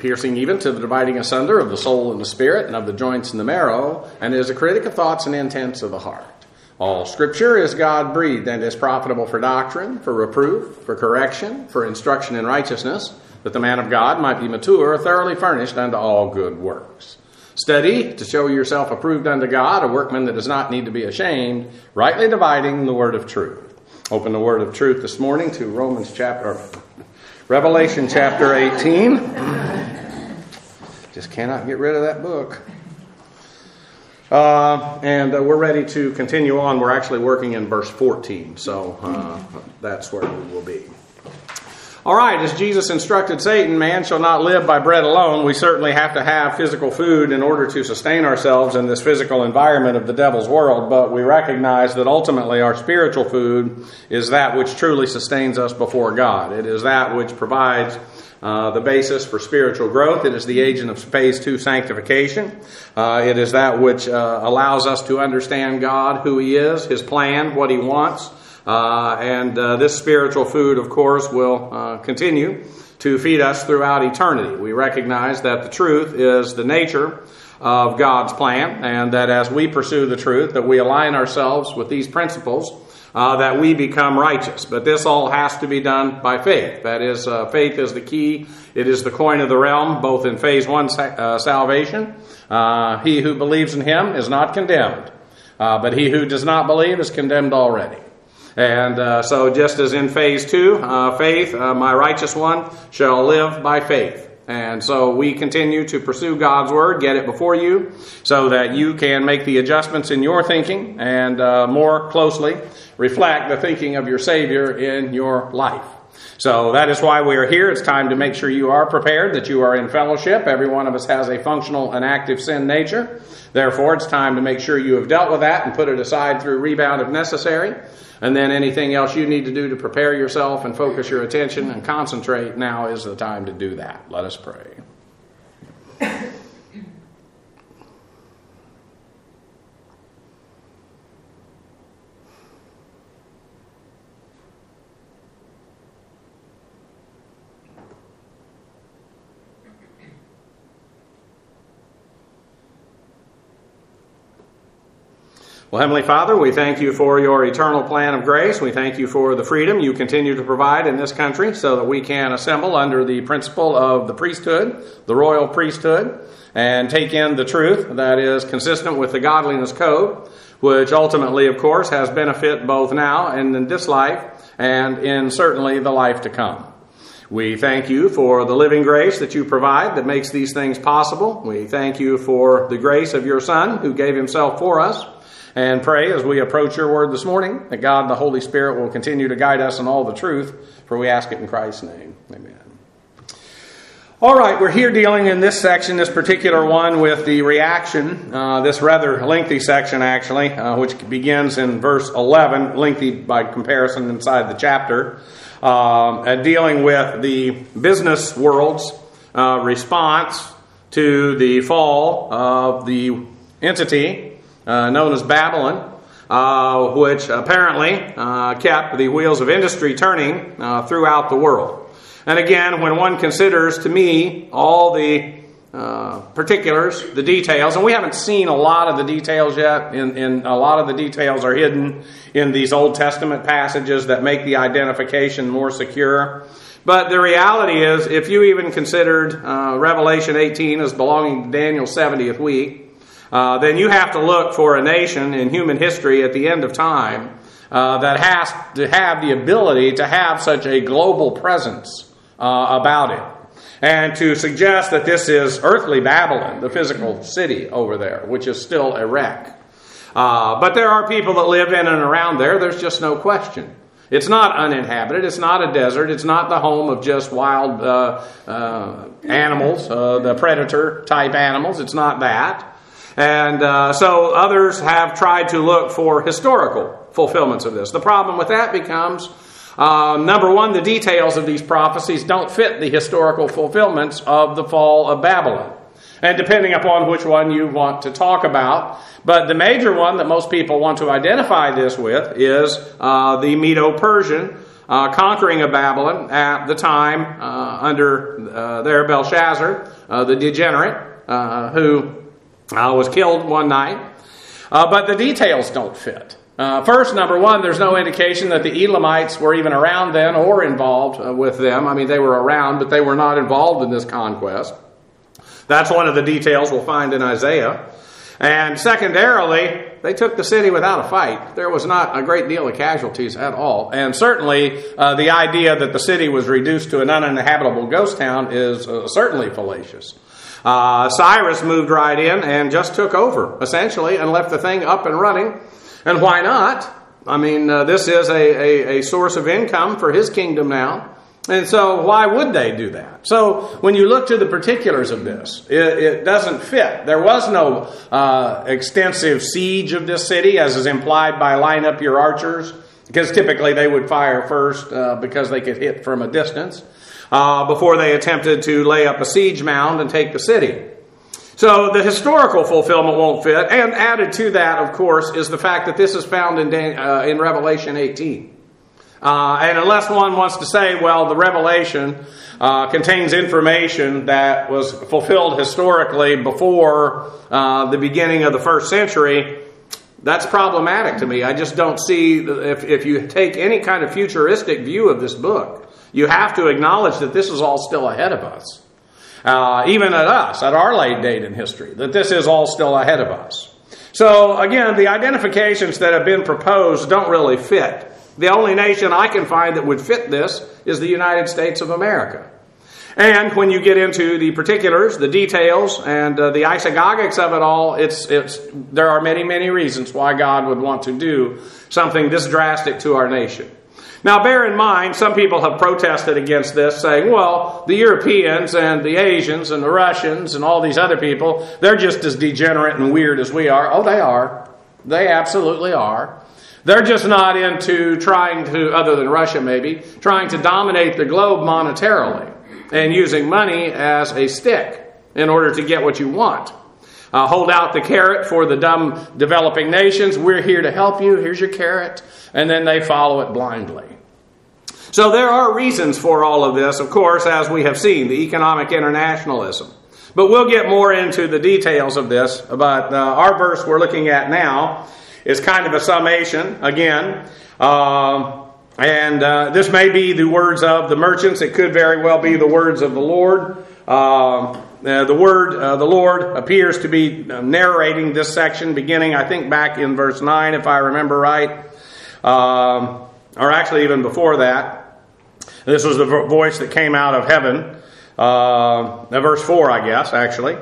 piercing even to the dividing asunder of the soul and the spirit, and of the joints and the marrow, and is a critic of thoughts and intents of the heart. All Scripture is God-breathed and is profitable for doctrine, for reproof, for correction, for instruction in righteousness, that the man of God might be mature, thoroughly furnished unto all good works. Study to show yourself approved unto God, a workman that does not need to be ashamed, rightly dividing the word of truth. Open the word of truth this morning to Revelation chapter 18. Just cannot get rid of that book. And we're ready to continue on. We're actually working in verse 14, so that's where we will be. All right, as Jesus instructed Satan, man shall not live by bread alone. We certainly have to have physical food in order to sustain ourselves in this physical environment of the devil's world, but we recognize that ultimately our spiritual food is that which truly sustains us before God. It is that which provides the basis for spiritual growth. It is the agent of phase 2 sanctification. It is that which allows us to understand God, who He is, His plan, what He wants. And this spiritual food, of course, will continue to feed us throughout eternity. We recognize that the truth is the nature of God's plan, and that as we pursue the truth, that we align ourselves with these principles, that we become righteous. But this all has to be done by faith. That is, faith is the key. It is the coin of the realm, both in phase 1 salvation. He who believes in Him is not condemned, but he who does not believe is condemned already. And so just as in phase 2, faith, my righteous one shall live by faith. And so we continue to pursue God's Word, get it before you, so that you can make the adjustments in your thinking and more closely reflect the thinking of your Savior in your life. So that is why we are here. It's time to make sure you are prepared, that you are in fellowship. Every one of us has a functional and active sin nature. Therefore, it's time to make sure you have dealt with that and put it aside through rebound if necessary. And then anything else you need to do to prepare yourself and focus your attention and concentrate, now is the time to do that. Let us pray. Well, Heavenly Father, we thank you for your eternal plan of grace. We thank you for the freedom you continue to provide in this country so that we can assemble under the principle of the priesthood, the royal priesthood, and take in the truth that is consistent with the godliness code, which ultimately, of course, has benefit both now and in this life and in certainly the life to come. We thank you for the living grace that you provide that makes these things possible. We thank you for the grace of your Son who gave Himself for us. And pray as we approach your word this morning that God, the Holy Spirit, will continue to guide us in all the truth, for we ask it in Christ's name. Amen. All right, we're here dealing in this section, this particular one, with the reaction, this rather lengthy section actually, which begins in verse 11, lengthy by comparison inside the chapter, dealing with the business world's response to the fall of the entity known as Babylon, which apparently kept the wheels of industry turning throughout the world. And again, when one considers, to me, all the particulars, the details, and we haven't seen a lot of the details yet, in a lot of the details are hidden in these Old Testament passages that make the identification more secure. But the reality is, if you even considered Revelation 18 as belonging to Daniel's 70th week, then you have to look for a nation in human history at the end of time that has to have the ability to have such a global presence about it. And to suggest that this is earthly Babylon, the physical city over there, which is still a wreck. But there are people that live in and around there. There's just no question. It's not uninhabited. It's not a desert. It's not the home of just wild animals, the predator-type animals. It's not that. And so others have tried to look for historical fulfillments of this. The problem with that becomes, number one, the details of these prophecies don't fit the historical fulfillments of the fall of Babylon. And depending upon which one you want to talk about. But the major one that most people want to identify this with is the Medo-Persian conquering of Babylon at the time under there Belshazzar, the degenerate, who was killed one night. But the details don't fit. First, number one, there's no indication that the Elamites were even around then or involved with them. I mean, they were around, but they were not involved in this conquest. That's one of the details we'll find in Isaiah. And secondarily, they took the city without a fight. There was not a great deal of casualties at all. And certainly, the idea that the city was reduced to an uninhabitable ghost town is certainly fallacious. Cyrus moved right in and just took over, essentially, and left the thing up and running. And why not? I mean, this is a source of income for his kingdom now. And so why would they do that? So when you look to the particulars of this, it doesn't fit. There was no extensive siege of this city, as is implied by line up your archers, because typically they would fire first because they could hit from a distance before they attempted to lay up a siege mound and take the city. So the historical fulfillment won't fit. And added to that, of course, is the fact that this is found in Revelation 18. And unless one wants to say, well, the Revelation contains information that was fulfilled historically before the beginning of the first century, that's problematic to me. I just don't see, if you take any kind of futuristic view of this book, you have to acknowledge that this is all still ahead of us. Even at us, at our late date in history, that this is all still ahead of us. So again, the identifications that have been proposed don't really fit. The only nation I can find that would fit this is the United States of America. And when you get into the particulars, the details, and the isagogics of it all, there are many, many reasons why God would want to do something this drastic to our nation. Now, bear in mind, some people have protested against this, saying, well, the Europeans and the Asians and the Russians and all these other people, they're just as degenerate and weird as we are. Oh, they are. They absolutely are. They're just not into trying to, other than Russia maybe, trying to dominate the globe monetarily and using money as a stick in order to get what you want. Hold out the carrot for the dumb developing nations. We're here to help you. Here's your carrot. And then they follow it blindly. So there are reasons for all of this, of course, as we have seen, the economic internationalism. But we'll get more into the details of this. But our verse we're looking at now is kind of a summation, again. And this may be the words of the merchants. It could very well be the words of the Lord. The Lord appears to be narrating this section, beginning, I think, back in verse 9, if I remember right. Or actually even before that. This was the voice that came out of heaven. Verse 4, I guess, actually.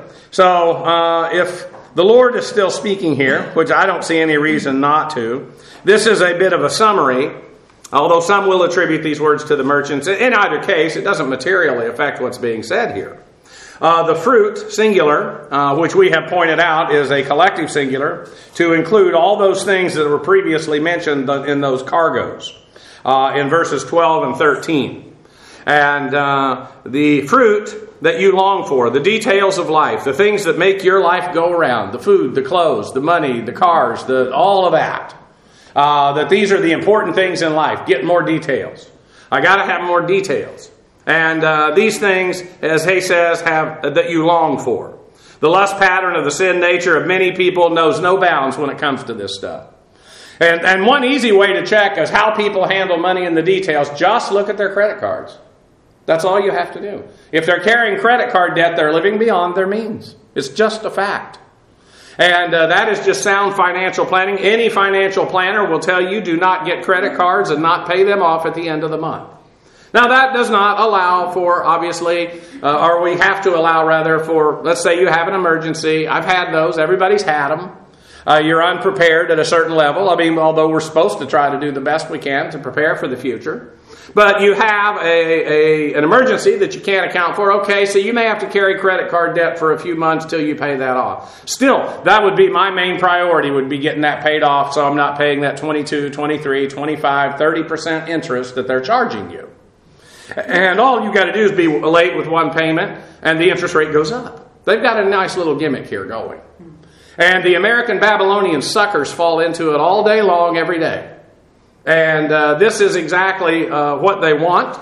So, if the Lord is still speaking here, which I don't see any reason not to, this is a bit of a summary, although some will attribute these words to the merchants. In either case, it doesn't materially affect what's being said here. The fruit, singular, which we have pointed out is a collective singular, to include all those things that were previously mentioned in those cargoes, in verses 12 and 13. And the fruit that you long for, the details of life, the things that make your life go around, the food, the clothes, the money, the cars, all of that, that these are the important things in life. Get more details. I got to have more details. And these things, as he says, that you long for. The lust pattern of the sin nature of many people knows no bounds when it comes to this stuff. And one easy way to check is how people handle money in the details. Just look at their credit cards. That's all you have to do. If they're carrying credit card debt, they're living beyond their means. It's just a fact. And that is just sound financial planning. Any financial planner will tell you do not get credit cards and not pay them off at the end of the month. Now, that does not allow for, obviously, or we have to allow, rather, for, let's say you have an emergency. I've had those. Everybody's had them. You're unprepared at a certain level. I mean, although we're supposed to try to do the best we can to prepare for the future. But you have an emergency that you can't account for. Okay, so you may have to carry credit card debt for a few months till you pay that off. Still, that would be my main priority, would be getting that paid off so I'm not paying that 22, 23, 25, 30% interest that they're charging you. And all you got to do is be late with one payment, and the interest rate goes up. They've got a nice little gimmick here going. And the American Babylonian suckers fall into it all day long, every day. And this is exactly what they want.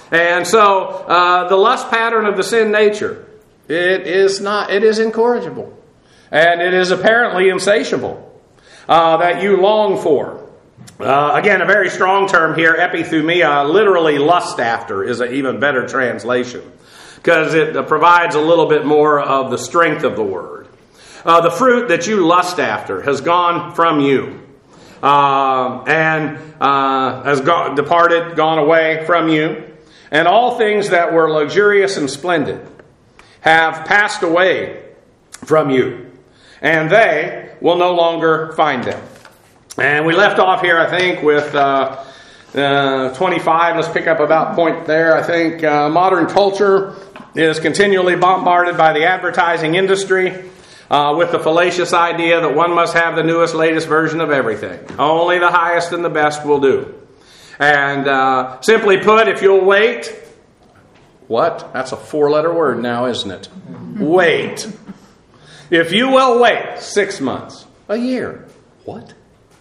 And so the lust pattern of the sin nature, it is incorrigible. And it is apparently insatiable that you long for. Again, a very strong term here, epithumia, literally lust after, is an even better translation, because it provides a little bit more of the strength of the word. The fruit that you lust after has gone from you, and has gone away from you, and all things that were luxurious and splendid have passed away from you, and they will no longer find them. And we left off here, I think, with 25. Let's pick up about point there. I think modern culture is continually bombarded by the advertising industry with the fallacious idea that one must have the newest, latest version of everything. Only the highest and the best will do. And simply put, if you'll wait, what? That's a 4-letter word now, isn't it? Wait. If you will wait 6 months, a year. What?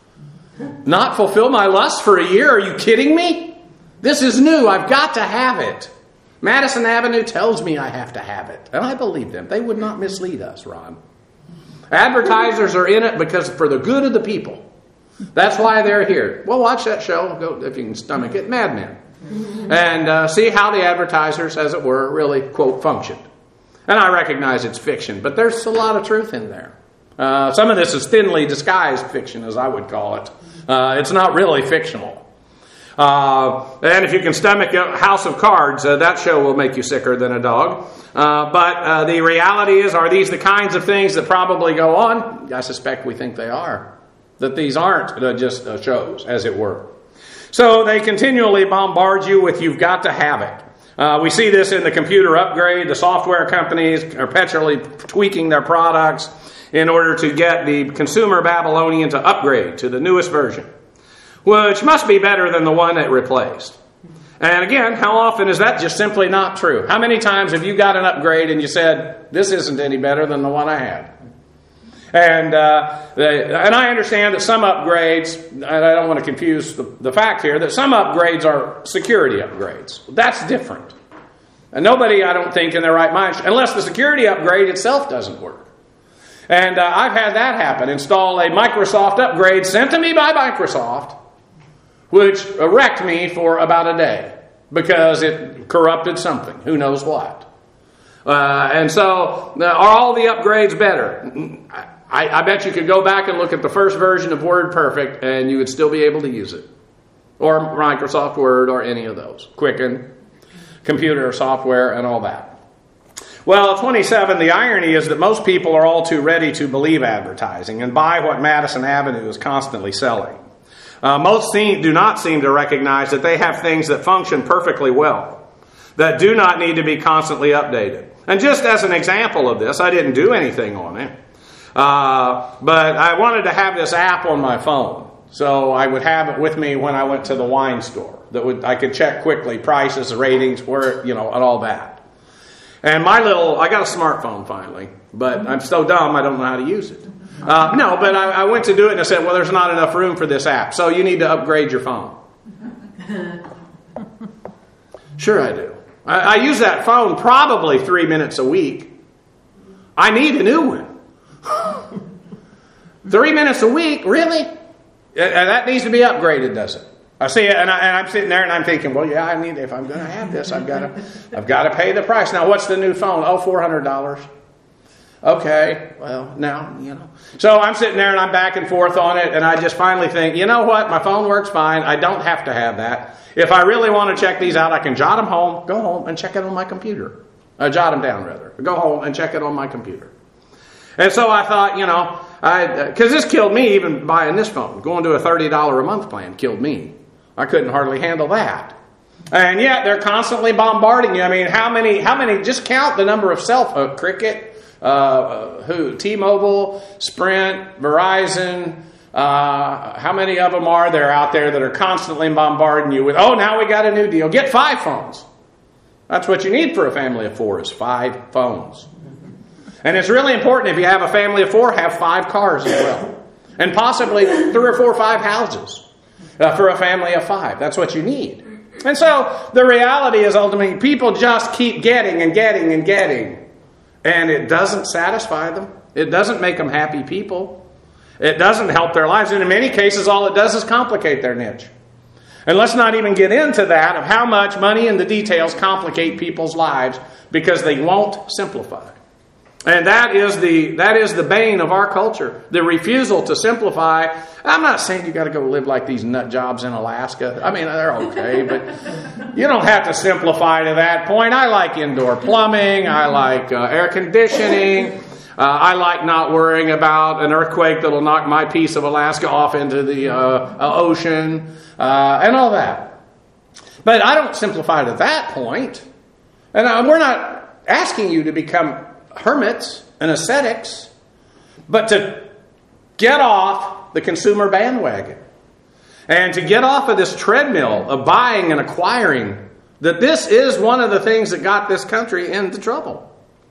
Not fulfill my lust for a year? Are you kidding me? This is new. I've got to have it. Madison Avenue tells me I have to have it. And I believe them. They would not mislead us, Ron. Advertisers are in it because for the good of the people. That's why they're here. Well, watch that show, go if you can stomach it, Mad Men. And see how the advertisers, as it were, really, quote, functioned. And I recognize it's fiction, but there's a lot of truth in there. Some of this is thinly disguised fiction, as I would call it. It's not really fictional. And if you can stomach House of Cards, that show will make you sicker than a dog. But the reality is, are these the kinds of things that probably go on? I suspect we think they are. That these aren't just shows, as it were. So they continually bombard you with, you've got to have it. We see this in the computer upgrade. The software companies are perpetually tweaking their products in order to get the consumer Babylonian to upgrade to the newest version, which must be better than the one it replaced. And again, how often is that just simply not true? How many times have you got an upgrade and you said, this isn't any better than the one I had? And I understand that some upgrades, and I don't want to confuse the fact here, that some upgrades are security upgrades. That's different. And nobody, I don't think, in their right mind, unless the security upgrade itself doesn't work. And I've had that happen. Install a Microsoft upgrade sent to me by Microsoft, which wrecked me for about a day because it corrupted something. Who knows what? And so, are all the upgrades better? I bet you could go back and look at the first version of WordPerfect and you would still be able to use it. Or Microsoft Word or any of those. Quicken, computer software, and all that. Well, 27, the irony is that most people are all too ready to believe advertising and buy what Madison Avenue is constantly selling. Most do not seem to recognize that they have things that function perfectly well, that do not need to be constantly updated. And just as an example of this, I didn't do anything on it, but I wanted to have this app on my phone. So I would have it with me when I went to the wine store. I could check quickly prices, ratings, and all that. And I got a smartphone finally, but I'm so dumb I don't know how to use it. But I went to do it and I said, well, there's not enough room for this app, so you need to upgrade your phone. Sure I do. I use that phone probably 3 minutes a week. I need a new one. 3 minutes a week? Really? That needs to be upgraded, does it? I see it, and I'm sitting there and I'm thinking, well, yeah, if I'm going to have this, I've got to pay the price. Now, what's the new phone? Oh, $400. Okay, well, now, So I'm sitting there and I'm back and forth on it, and I just finally think, you know what? My phone works fine. I don't have to have that. If I really want to check these out, I can jot them home, go home, and check it on my computer. Jot them down, rather. Go home and check it on my computer. And so I thought, because this killed me even buying this phone. Going to a $30 a month plan killed me. I couldn't hardly handle that. And yet they're constantly bombarding you. I mean, how many, just count the number of Cricket, T-Mobile, Sprint, Verizon, how many of them are there out there that are constantly bombarding you with, oh, now we got a new deal. Get 5 phones. That's what you need for a family of 4 is 5 phones. And it's really important if you have a family of 4, have 5 cars as well. And possibly 3 or 4 or 5 houses for a family of 5. That's what you need. And so the reality is ultimately people just keep getting and getting and getting. And it doesn't satisfy them. It doesn't make them happy people. It doesn't help their lives. And in many cases, all it does is complicate their niche. And let's not even get into that of how much money and the details complicate people's lives because they won't simplify. And that is the bane of our culture, the refusal to simplify. I'm not saying you got to go live like these nut jobs in Alaska. I mean, they're okay, but you don't have to simplify to that point. I like indoor plumbing. I like air conditioning. I like not worrying about an earthquake that'll knock my piece of Alaska off into the ocean and all that. But I don't simplify to that point. And we're not asking you to become hermits and ascetics, but to get off the consumer bandwagon and to get off of this treadmill of buying and acquiring, that this is one of the things that got this country into trouble.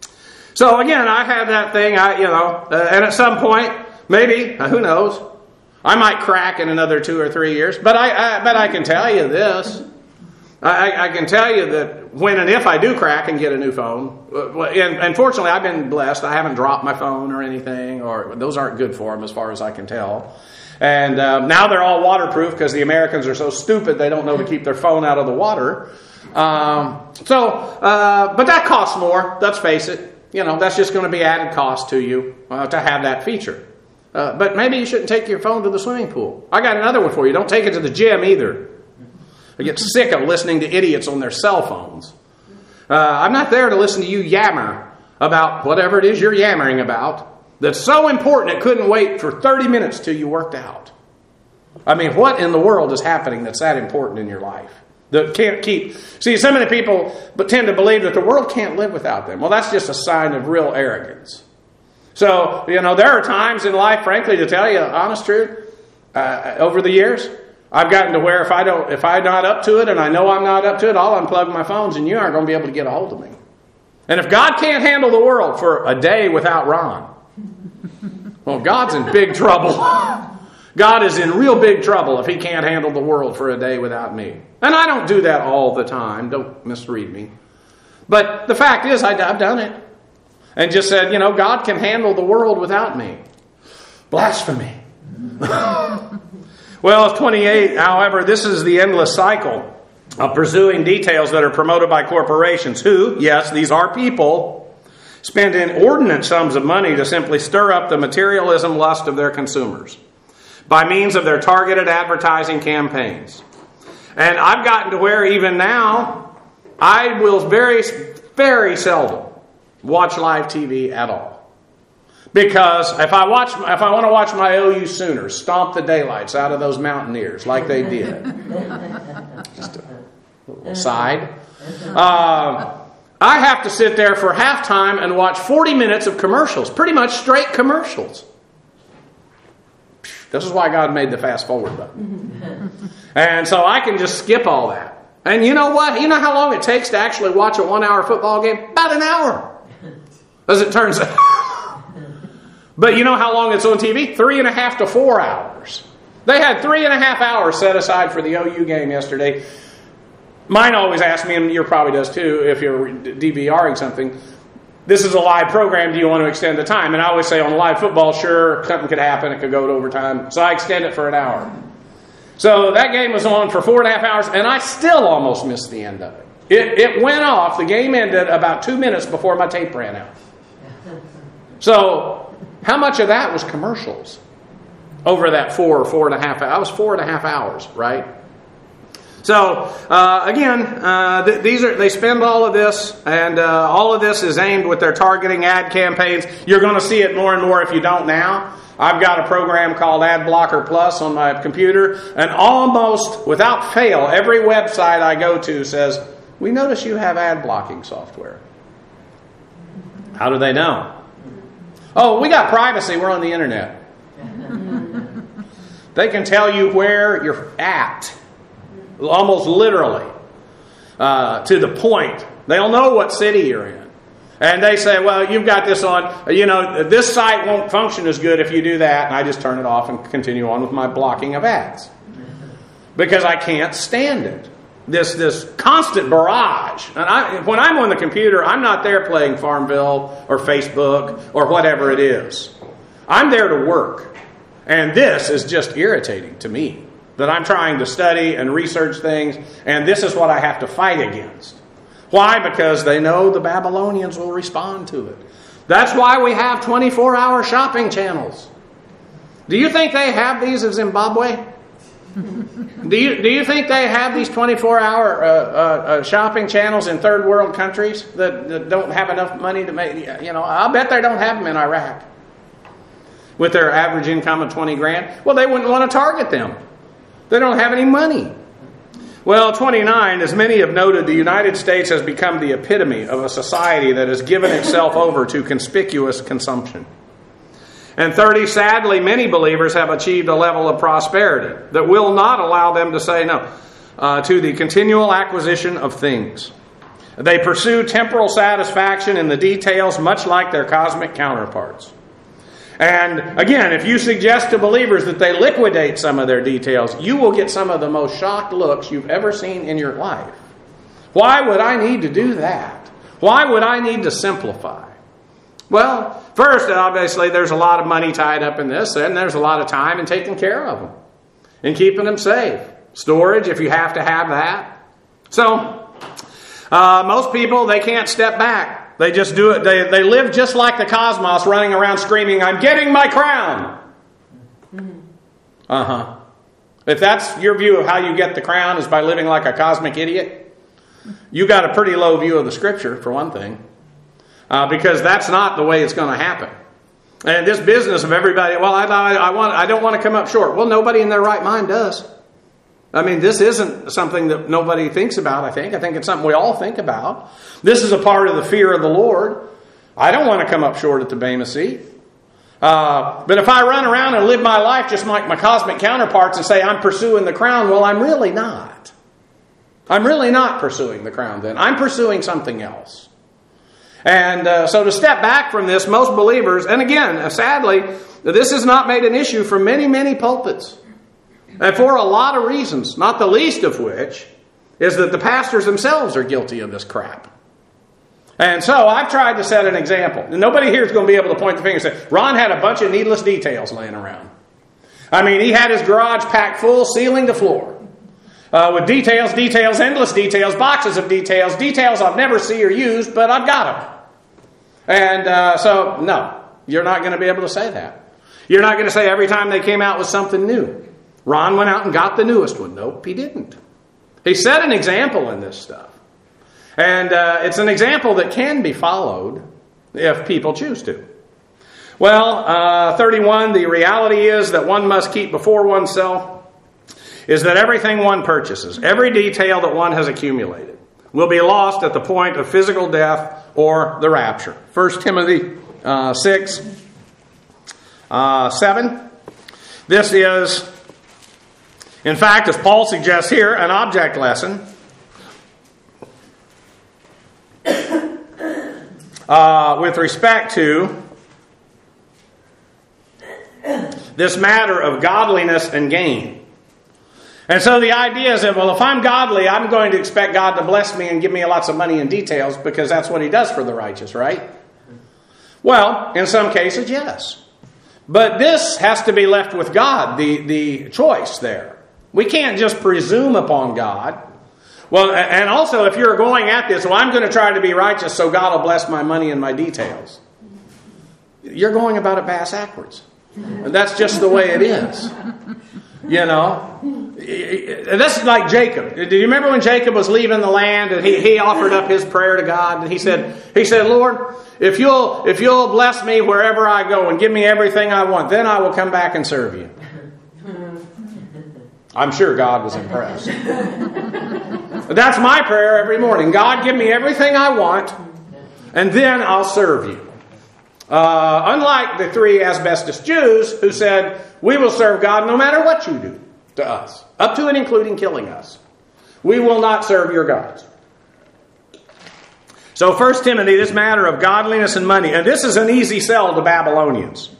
So again, I have that thing, and at some point, maybe, who knows, I might crack in another 2 or 3 years, but I can tell you this. I can tell you that when and if I do crack and get a new phone, and fortunately I've been blessed, I haven't dropped my phone or anything, or those aren't good for them as far as I can tell. And now they're all waterproof because the Americans are so stupid they don't know to keep their phone out of the water. But that costs more, let's face it. That's just going to be added cost to you to have that feature. But maybe you shouldn't take your phone to the swimming pool. I got another one for you. Don't take it to the gym either. I get sick of listening to idiots on their cell phones. I'm not there to listen to you yammer about whatever it is you're yammering about that's so important it couldn't wait for 30 minutes till you worked out. I mean, what in the world is happening that's that important in your life? That can't keep... See, so many people tend to believe that the world can't live without them. Well, that's just a sign of real arrogance. So, there are times in life, frankly, to tell you the honest truth, over the years, I've gotten to where if I'm not up to it and I know I'm not up to it, I'll unplug my phones and you aren't going to be able to get a hold of me. And if God can't handle the world for a day without Ron, well, God's in big trouble. God is in real big trouble if he can't handle the world for a day without me. And I don't do that all the time. Don't misread me. But the fact is, I've done it. And just said, God can handle the world without me. Blasphemy. Well, 28, however, this is the endless cycle of pursuing details that are promoted by corporations who, yes, these are people, spend inordinate sums of money to simply stir up the materialism lust of their consumers by means of their targeted advertising campaigns. And I've gotten to where even now, I will very, very seldom watch live TV at all. Because if I want to watch my OU Sooners stomp the daylights out of those Mountaineers like they did, just a little side, I have to sit there for halftime and watch 40 minutes of commercials, pretty much straight commercials. This is why God made the fast forward button. And so I can just skip all that. And you know what? You know how long it takes to actually watch a 1-hour football game? About an hour, as it turns out. But you know how long it's on TV? 3.5 to 4 hours. They had 3.5 hours set aside for the OU game yesterday. Mine always asks me, and yours probably does too, if you're DVRing something, this is a live program, do you want to extend the time? And I always say on live football, sure, something could happen, it could go to overtime. So I extend it for an hour. So that game was on for 4.5 hours, and I still almost missed the end of it. It went off, the game ended about 2 minutes before my tape ran out. So how much of that was commercials over that 4 or 4.5 hours? That was 4.5 hours, right? So again, they spend all of this, and all of this is aimed with their targeting ad campaigns. You're going to see it more and more if you don't now. I've got a program called Ad Blocker Plus on my computer, and almost without fail, every website I go to says, "We notice you have ad blocking software." How do they know? Oh, we got privacy. We're on the internet. They can tell you where you're at, almost literally, to the point. They'll know what city you're in. And they say, well, you've got this on, this site won't function as good if you do that. And I just turn it off and continue on with my blocking of ads. Because I can't stand it. this constant barrage. And when I'm on the computer, I'm not there playing Farmville or Facebook or whatever it is. I'm there to work. And this is just irritating to me, that I'm trying to study and research things, and this is what I have to fight against. Why? Because they know the Babylonians will respond to it. That's why we have 24-hour shopping channels. Do you think they have these in Zimbabwe? Do you think they have these 24-hour shopping channels in third world countries that don't have enough money to make? I'll bet they don't have them in Iraq with their average income of 20 grand. Well, they wouldn't want to target them. They don't have any money. Well, 29, as many have noted, the United States has become the epitome of a society that has given itself over to conspicuous consumption. And 30, sadly, many believers have achieved a level of prosperity that will not allow them to say no to the continual acquisition of things. They pursue temporal satisfaction in the details, much like their cosmic counterparts. And again, if you suggest to believers that they liquidate some of their details, you will get some of the most shocked looks you've ever seen in your life. Why would I need to do that? Why would I need to simplify? Well, first, obviously, there's a lot of money tied up in this, and there's a lot of time in taking care of them and keeping them safe. Storage, if you have to have that. So, most people, they can't step back. They just do it. They live just like the cosmos, running around screaming, "I'm getting my crown." If that's your view of how you get the crown is by living like a cosmic idiot, you got a pretty low view of the Scripture, for one thing. Because that's not the way it's going to happen. And this business of everybody, well, I don't want to come up short. Well, nobody in their right mind does. I mean, this isn't something that nobody thinks about, I think. I think it's something we all think about. This is a part of the fear of the Lord. I don't want to come up short at the Bema seat. But if I run around and live my life just like my cosmic counterparts and say I'm pursuing the crown, well, I'm really not. I'm really not pursuing the crown then. I'm pursuing something else. And so to step back from this, most believers, and again, sadly, this has not made an issue for many, many pulpits. And for a lot of reasons, not the least of which is that the pastors themselves are guilty of this crap. And so I've tried to set an example. And nobody here is going to be able to point the finger and say, Ron had a bunch of needless details laying around. I mean, he had his garage packed full, ceiling to floor. With details, endless details, boxes of details I've never seen or used, but I've got them. And so, no, you're not going to be able to say that. You're not going to say every time they came out with something new, Ron went out and got the newest one. Nope, he didn't. He set an example in this stuff. And it's an example that can be followed if people choose to. Well, 31, the reality is that one must keep before oneself is that everything one purchases, every detail that one has accumulated, will be lost at the point of physical death or the rapture. 1 Timothy 6, 7. This is, in fact, as Paul suggests here, an object lesson. With respect to this matter of godliness and gain. And so the idea is that, well, if I'm godly, I'm going to expect God to bless me and give me lots of money and details because that's what He does for the righteous, right? Well, in some cases, yes. But this has to be left with God, the choice there. We can't just presume upon God. Well, and also if you're going at this, well, I'm going to try to be righteous so God will bless my money and my details. You're going about it bass-backwards. And that's just the way it is. You know, this is like Jacob. Do you remember when Jacob was leaving the land and he offered up his prayer to God? And he said, Lord, if you'll bless me wherever I go and give me everything I want, then I will come back and serve you. I'm sure God was impressed. That's my prayer every morning. God, give me everything I want, and then I'll serve you. Unlike the three asbestos Jews who said, we will serve God no matter what you do to us, up to and including killing us. We will not serve your gods. So 1 Timothy, this matter of godliness and money, and this is an easy sell to Babylonians.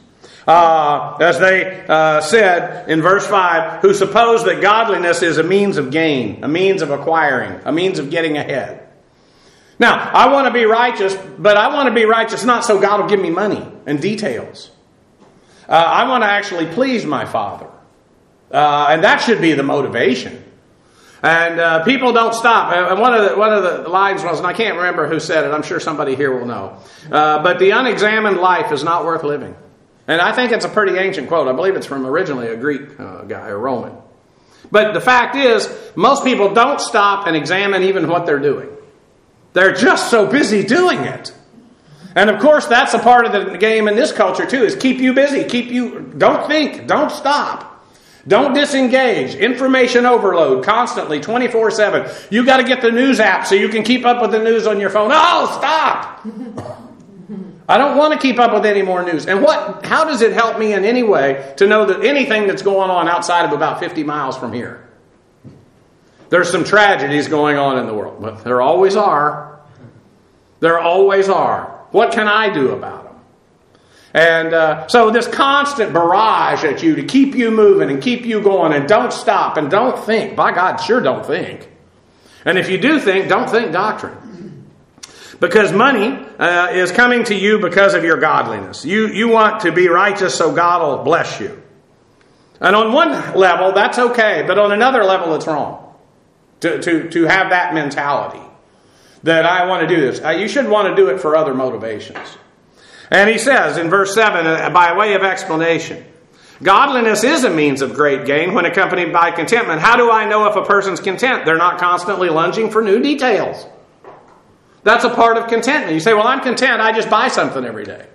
As they said in verse 5, who suppose that godliness is a means of gain, a means of acquiring, a means of getting ahead. Now, I want to be righteous, but I want to be righteous not so God will give me money and details. I want to actually please my Father. And that should be the motivation. And people don't stop. And one of the lines was, and I can't remember who said it, I'm sure somebody here will know. But the unexamined life is not worth living. And I think it's a pretty ancient quote. I believe it's from originally a Greek guy, a Roman. But the fact is, most people don't stop and examine even what they're doing. They're just so busy doing it. And of course, that's a part of the game in this culture too, is keep you busy. Don't think, don't stop. Don't disengage. Information overload constantly, 24/7. You got to get the news app so you can keep up with the news on your phone. Oh, stop! I don't want to keep up with any more news. And how does it help me in any way to know that anything that's going on outside of about 50 miles from here? There's some tragedies going on in the world, but there always are. There always are. What can I do about them? And so this constant barrage at you to keep you moving and keep you going and don't stop and don't think. By God, sure don't think. And if you do think, don't think doctrine. Because money is coming to you because of your godliness. You want to be righteous so God will bless you. And on one level, that's okay. But on another level, it's wrong. To have that mentality that I want to do this. You should want to do it for other motivations. And he says in verse 7, by way of explanation, godliness is a means of great gain when accompanied by contentment. How do I know if a person's content? They're not constantly lunging for new details. That's a part of contentment. You say, well, I'm content. I just buy something every day.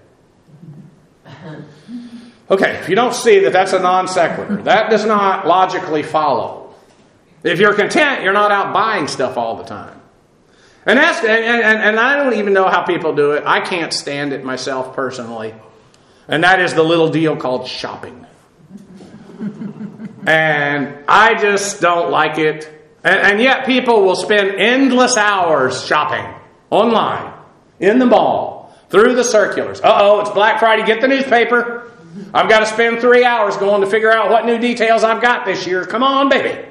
Okay, if you don't see that that's a non sequitur, that does not logically follow. If you're content, you're not out buying stuff all the time. And I don't even know how people do it. I can't stand it myself personally. And that is the little deal called shopping. And I just don't like it. And yet people will spend endless hours shopping online, in the mall, through the circulars. It's Black Friday. Get the newspaper. I've got to spend 3 hours going to figure out what new details I've got this year. Come on, baby.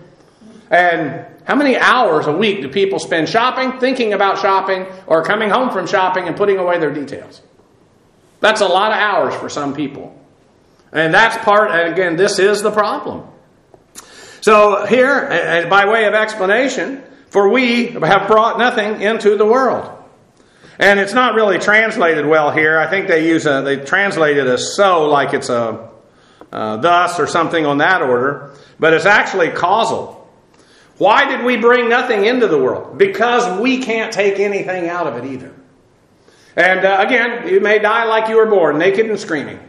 And how many hours a week do people spend shopping, thinking about shopping, or coming home from shopping and putting away their details? That's a lot of hours for some people. And that's and again, this is the problem. So here, by way of explanation, for we have brought nothing into the world. And it's not really translated well here. I think they translate it as so, like it's a thus or something on that order. But it's actually causal. Why did we bring nothing into the world? Because we can't take anything out of it either. And again, you may die like you were born, naked and screaming.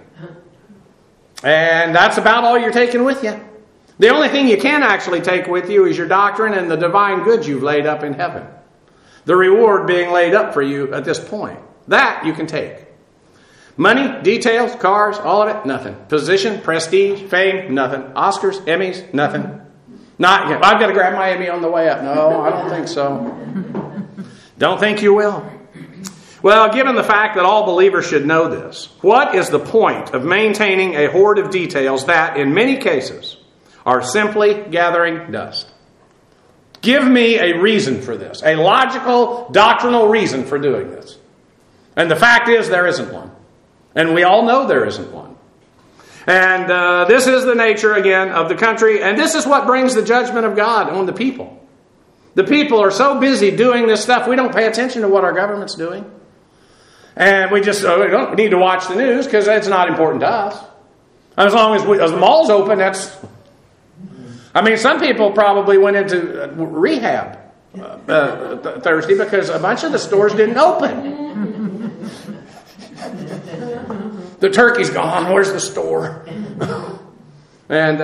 And that's about all you're taking with you. The only thing you can actually take with you is your doctrine and the divine goods you've laid up in heaven. The reward being laid up for you at this point. That you can take. Money, details, cars, all of it, nothing. Position, prestige, fame, nothing. Oscars, Emmys, nothing. Not yet. I've got to grab my Emmy on the way up. No, I don't think so. Don't think you will. Well, given the fact that all believers should know this, what is the point of maintaining a hoard of details that, in many cases, are simply gathering dust? Give me a reason for this, a logical, doctrinal reason for doing this. And the fact is, there isn't one. And we all know there isn't one. And this is the nature, again, of the country. And this is what brings the judgment of God on the people. The people are so busy doing this stuff, we don't pay attention to what our government's doing. And we don't need to watch the news because it's not important to us. As long as the mall's open, some people probably went into rehab Thursday because a bunch of the stores didn't open. The turkey's gone. Where's the store? And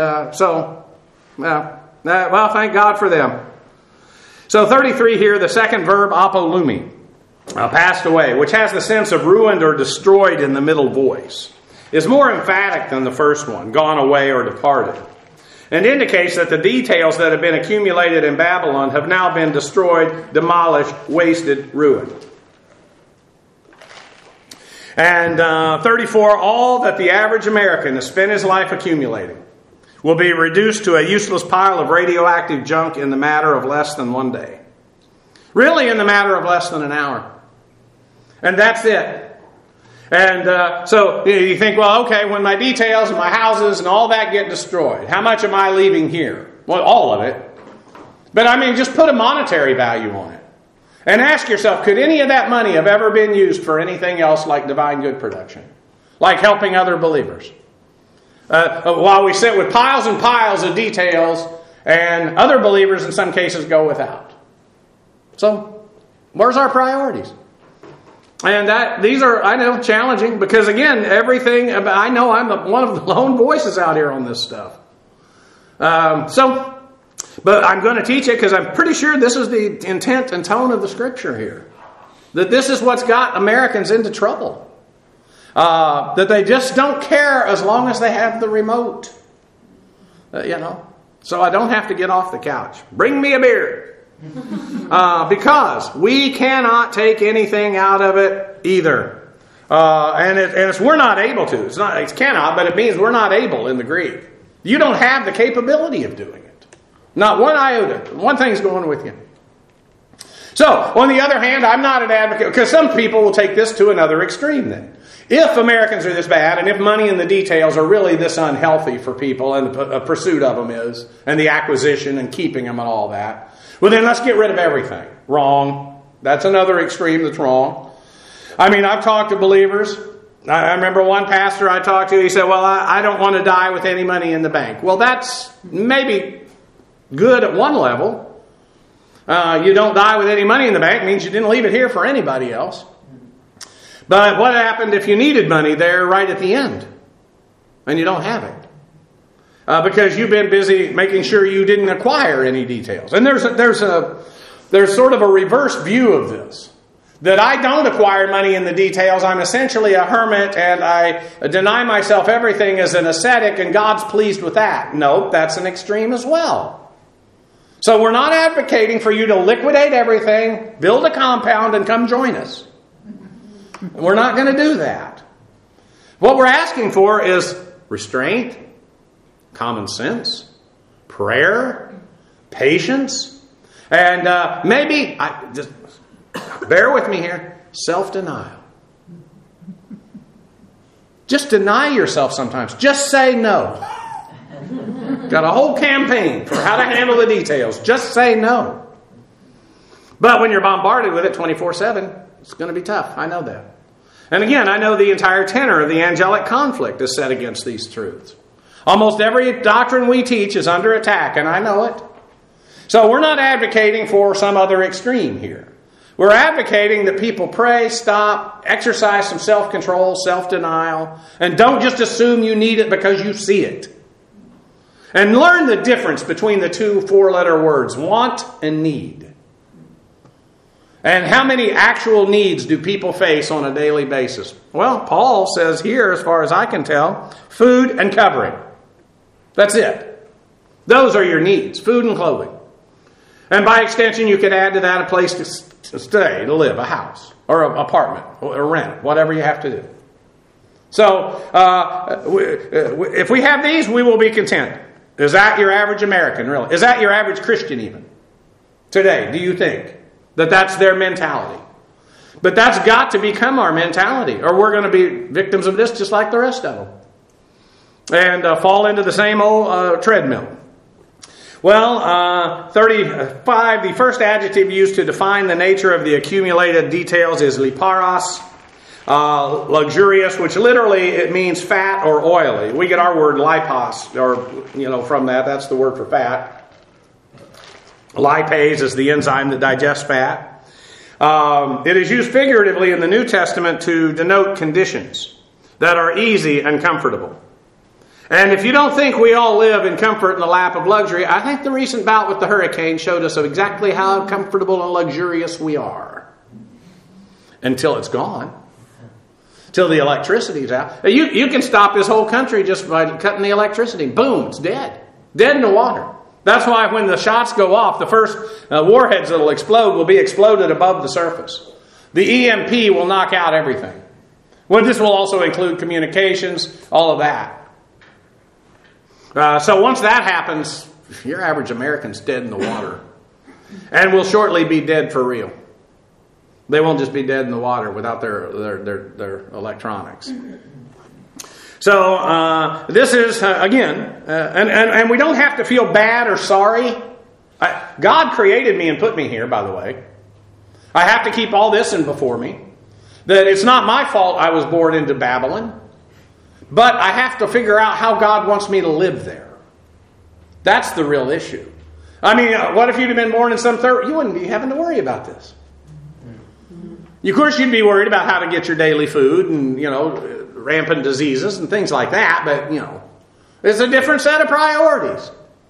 thank God for them. So 33 here, the second verb, apolumi, passed away, which has the sense of ruined or destroyed in the middle voice, is more emphatic than the first one, gone away or departed, and indicates that the details that have been accumulated in Babylon have now been destroyed, demolished, wasted, ruined. And 34, all that the average American has spent his life accumulating will be reduced to a useless pile of radioactive junk in the matter of less than one day. Really, in the matter of less than an hour. And that's it. And so you think, well, okay, when my details and my houses and all that get destroyed, how much am I leaving here? Well, all of it. But I mean, just put a monetary value on it. And ask yourself, could any of that money have ever been used for anything else like divine good production? Like helping other believers? While we sit with piles and piles of details and other believers in some cases go without. So, where's our priorities? And these are, I know, challenging because, again, everything, I know I'm one of the lone voices out here on this stuff. But I'm going to teach it because I'm pretty sure this is the intent and tone of the Scripture here. That this is what's got Americans into trouble. That they just don't care as long as they have the remote. So I don't have to get off the couch. Bring me a beer. Because we cannot take anything out of it either. And we're not able to. It's cannot, but it means we're not able in the Greek. You don't have the capability of doing it. Not one iota. One thing's going with you. So, on the other hand, I'm not an advocate, because some people will take this to another extreme then. If Americans are this bad, and if money and the details are really this unhealthy for people, and the pursuit of them is, and the acquisition and keeping them and all that, well then let's get rid of everything. Wrong. That's another extreme that's wrong. I mean, I've talked to believers. I remember one pastor I talked to, he said, well, I don't want to die with any money in the bank. Well, that's maybe good at one level. You don't die with any money in the bank means you didn't leave it here for anybody else. But what happened if you needed money there right at the end and you don't have it? Because you've been busy making sure you didn't acquire any details. And there's sort of a reverse view of this. That I don't acquire money in the details. I'm essentially a hermit and I deny myself everything as an ascetic and God's pleased with that. Nope, that's an extreme as well. So we're not advocating for you to liquidate everything, build a compound, and come join us. We're not going to do that. What we're asking for is restraint, common sense, prayer, patience, and maybe, just bear with me here, self-denial. Just deny yourself sometimes. Just say no. Got a whole campaign for how to handle the details. Just say no. But when you're bombarded with it 24/7, it's going to be tough. I know that. And again, I know the entire tenor of the angelic conflict is set against these truths. Almost every doctrine we teach is under attack, and I know it. So we're not advocating for some other extreme here. We're advocating that people pray, stop, exercise some self-control, self-denial, and don't just assume you need it because you see it. And learn the difference between the two four-letter words, want and need. And how many actual needs do people face on a daily basis? Well, Paul says here, as far as I can tell, food and covering. That's it. Those are your needs, food and clothing. And by extension, you could add to that a place to stay, to live, a house, or an apartment, or rent, whatever you have to do. So, if we have these, we will be content. Is that your average American, really? Is that your average Christian even? Today, do you think that that's their mentality? But that's got to become our mentality, or we're going to be victims of this just like the rest of them. And fall into the same old treadmill. Well, 35, the first adjective used to define the nature of the accumulated details is liparos, luxurious, which literally it means fat or oily. We get our word lipos, or from that. That's the word for fat. Lipase is the enzyme that digests fat. It is used figuratively in the New Testament to denote conditions that are easy and comfortable. And if you don't think we all live in comfort in the lap of luxury, I think the recent bout with the hurricane showed us exactly how comfortable and luxurious we are. Until it's gone. Till the electricity's out. You can stop this whole country just by cutting the electricity. Boom, it's dead. Dead in the water. That's why when the shots go off, the first warheads that will explode will be exploded above the surface. The EMP will knock out everything. Well, this will also include communications, all of that. So once that happens, your average American's dead in the water. And will shortly be dead for real. They won't just be dead in the water without their electronics. So this is, again, and we don't have to feel bad or sorry. God created me and put me here, by the way. I have to keep all this in before me. That it's not my fault I was born into Babylon. But I have to figure out how God wants me to live there. That's the real issue. I mean, what if you'd have been born in some third... You wouldn't be having to worry about this. Of course, you'd be worried about how to get your daily food and, rampant diseases and things like that. But, it's a different set of priorities.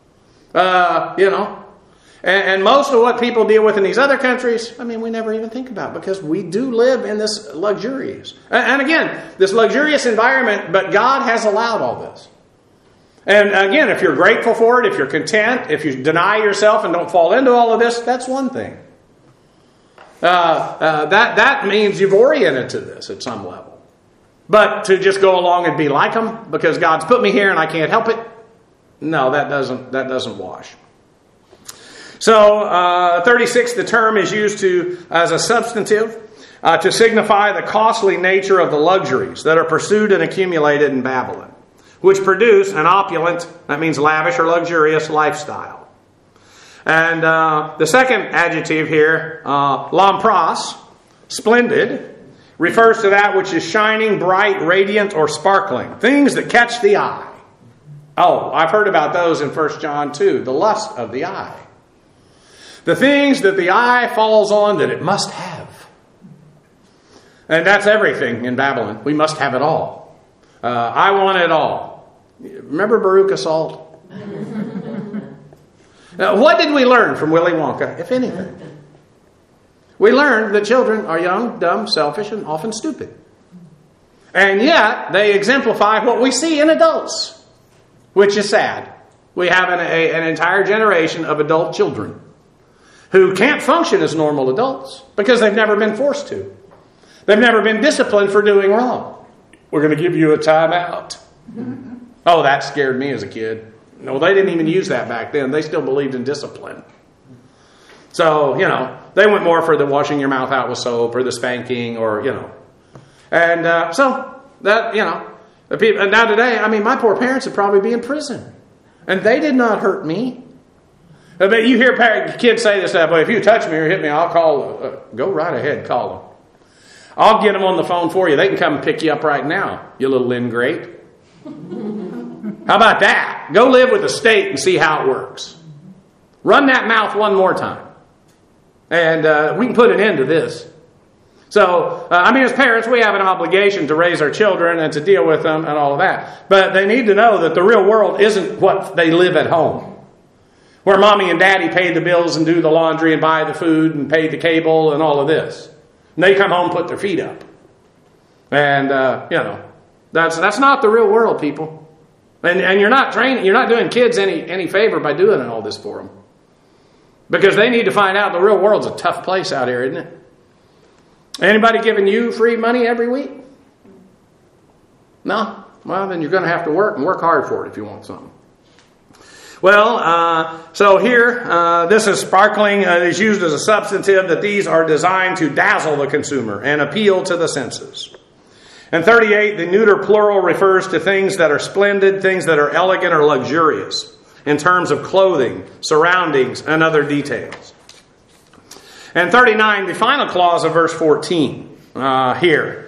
And most of what people deal with in these other countries, we never even think about because we do live in this luxurious. And again, this luxurious environment, but God has allowed all this. And again, if you're grateful for it, if you're content, if you deny yourself and don't fall into all of this, that's one thing. That means you've oriented to this at some level. But to just go along and be like them because God's put me here and I can't help it, no, that doesn't wash. So 36, the term is used as a substantive to signify the costly nature of the luxuries that are pursued and accumulated in Babylon, which produce an opulent, that means lavish or luxurious lifestyle. And the second adjective here, lampros, splendid, refers to that which is shining, bright, radiant, or sparkling. Things that catch the eye. Oh, I've heard about those in 1 John 2, the lust of the eye. The things that the eye falls on that it must have. And that's everything in Babylon. We must have it all. I want it all. Remember Baruch Assault? Now, what did we learn from Willy Wonka, if anything? We learned that children are young, dumb, selfish, and often stupid. And yet, they exemplify what we see in adults, which is sad. We have an entire generation of adult children who can't function as normal adults because they've never been forced to. They've never been disciplined for doing wrong. We're going to give you a timeout. Oh, that scared me as a kid. No, they didn't even use that back then. They still believed in discipline. So, they went more for the washing your mouth out with soap or the spanking or, And so, that, the people, and now today, my poor parents would probably be in prison. And they did not hurt me. But you hear kids say this stuff, well, if you touch me or hit me, I'll call, go right ahead, call them. I'll get them on the phone for you. They can come and pick you up right now, you little ingrate. How about that? Go live with the state and see how it works. Run that mouth one more time. And we can put an end to this. So, as parents, we have an obligation to raise our children and to deal with them and all of that. But they need to know that the real world isn't what they live at home. Where mommy and daddy pay the bills and do the laundry and buy the food and pay the cable and all of this. And they come home and put their feet up. And, that's not the real world, people. And you're not doing kids any favor by doing all this for them. Because they need to find out the real world's a tough place out here, isn't it? Anybody giving you free money every week? No? Well, then you're going to have to work and work hard for it if you want something. Well, so here, this is sparkling, is used as a substantive that these are designed to dazzle the consumer and appeal to the senses. And 38, the neuter plural refers to things that are splendid, things that are elegant or luxurious in terms of clothing, surroundings, and other details. And 39, the final clause of verse 14 here.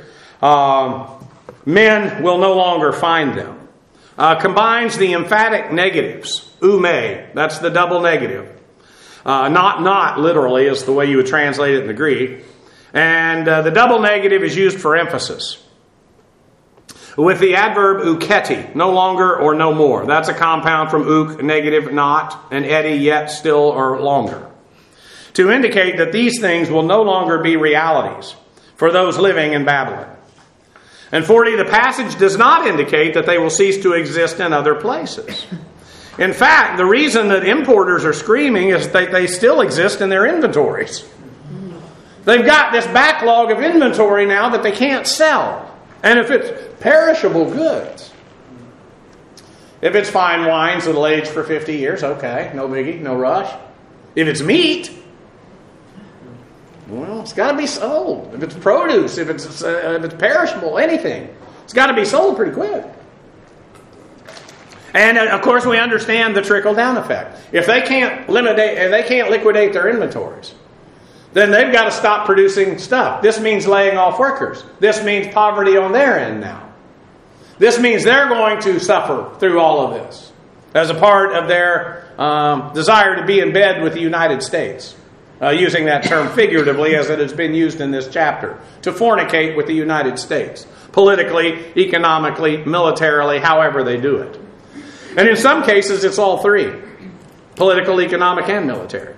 Men will no longer find them. Combines the emphatic negatives. Ume, that's the double negative. Not literally is the way you would translate it in the Greek. And the double negative is used for emphasis. With the adverb uketi, no longer or no more. That's a compound from uk, negative, not, and eti, yet, still, or longer. To indicate that these things will no longer be realities for those living in Babylon. And 40, the passage does not indicate that they will cease to exist in other places. In fact, the reason that importers are screaming is that they still exist in their inventories. They've got this backlog of inventory now that they can't sell. And if it's perishable goods, if it's fine wines that'll age for 50 years, okay, no biggie, no rush. If it's meat, well, it's got to be sold. If it's produce, if it's perishable, anything, it's got to be sold pretty quick. And of course, we understand the trickle-down effect. If they can't liquidate their inventories, then they've got to stop producing stuff. This means laying off workers. This means poverty on their end now. This means they're going to suffer through all of this as a part of their desire to be in bed with the United States. Using that term figuratively as it has been used in this chapter. To fornicate with the United States. Politically, economically, militarily, however they do it. And in some cases, it's all three. Political, economic, and military.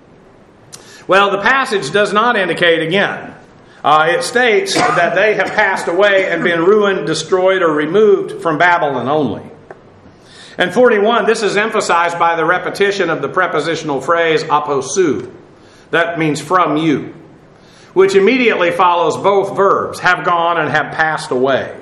Well, the passage does not indicate again. It states that they have passed away and been ruined, destroyed, or removed from Babylon only. And 41, this is emphasized by the repetition of the prepositional phrase aposou. That means from you. Which immediately follows both verbs, have gone and have passed away.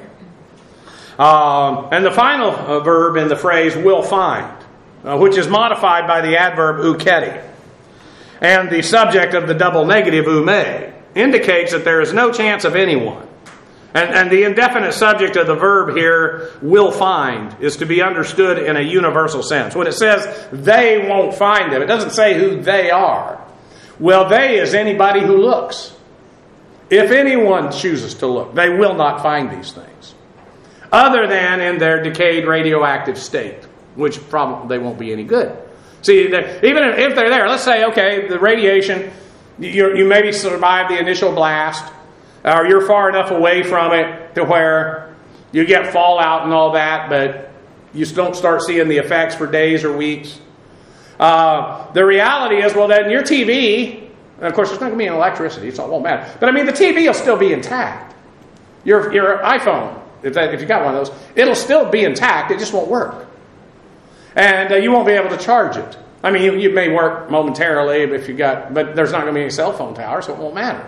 And the final verb in the phrase, will find, which is modified by the adverb uketi. And the subject of the double negative ume indicates that there is no chance of anyone. And the indefinite subject of the verb here, will find, is to be understood in a universal sense. When it says they won't find them, it doesn't say who they are. Well, they is anybody who looks. If anyone chooses to look, they will not find these things. Other than in their decayed radioactive state, which probably they won't be any good. See, even if they're there, let's say, okay, the radiation, you maybe survive the initial blast, or you're far enough away from it to where you get fallout and all that, but you don't start seeing the effects for days or weeks. The reality is, well, then your TV, and of course there's not going to be any electricity, so it won't matter. But I mean, the TV will still be intact. Your iPhone, if you got one of those, it'll still be intact. It just won't work. And you won't be able to charge it. I mean, you may work momentarily but there's not going to be any cell phone tower, so it won't matter.